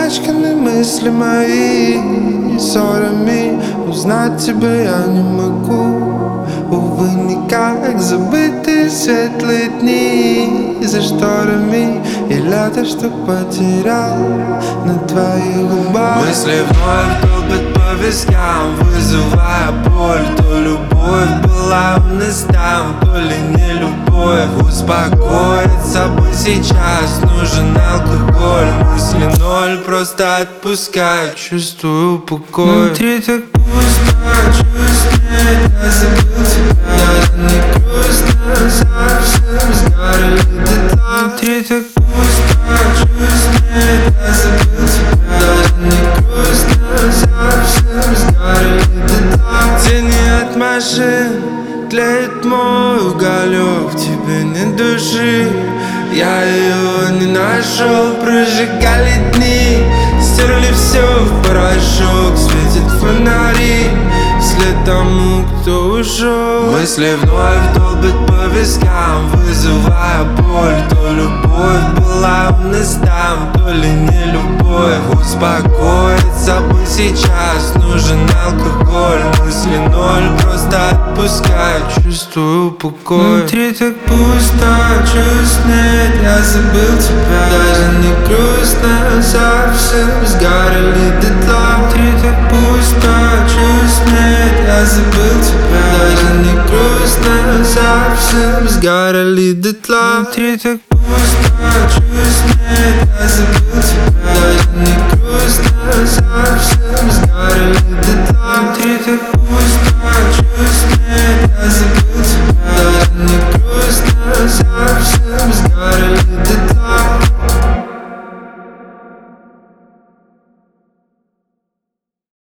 испачканы мысли мои ссорами. Узнать тебя я не могу, увы, никак. Забытые светлые дни за шторами и лето, что потерял на твоих губах. Мысли вновь долбят по вискам, вызывая боль. То любовь была в местах, то ли не любовь. Успокоиться бы сейчас нужен алкоголь. Мысли ноль, просто отпускай, чувствую покой. Внутри так пусто, чувств нет, я забыл тебя. Даже не грустно, совсем сгорели дотла. Внутри так пусто, чувств нет, я забыл тебя. Даже не грустно, совсем сгорели дотла. Тени от машин, тлеет мой уголек, в тебе нет души. Я ее не нашел, прожигали дни, стерли все в порошок. Светят фонари вслед тому, кто ушел. Мысли вновь долбят по вискам, вызывая боль. То любовь была в местах, то ли не любовь. Успокоиться бы сейчас нужен алкоголь. Мысли ноль, просто отпускай, чувствую покой. Внутри так пусто, чувств нет, я забыл тебя. Даже не грустно, совсем сгорели дотла. Внутри так пусто, чувств нет, я забыл тебя. Даже не грустно, совсем сгорели дотла. Внутри так пусто.